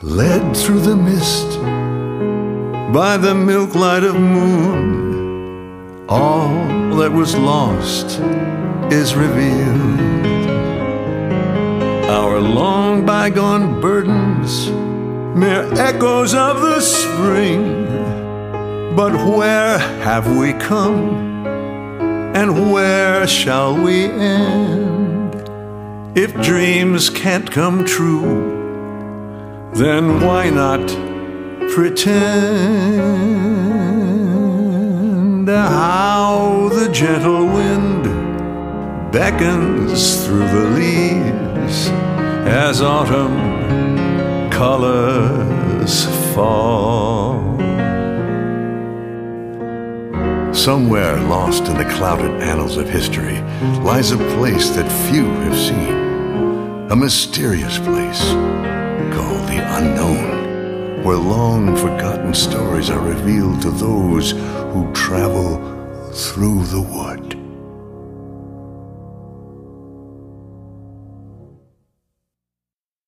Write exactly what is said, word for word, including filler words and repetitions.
led through the mist by the milk light of moon, all that was lost is revealed. Our long bygone burdens, mere echoes of the spring. But where have we come, and where shall we end? If dreams can't come true, then why not pretend? How the gentle wind beckons through the leaves as autumn colors fall. Somewhere lost in the clouded annals of history lies a place that few have seen, a mysterious place called the unknown, where long forgotten stories are revealed to those who travel through the wood.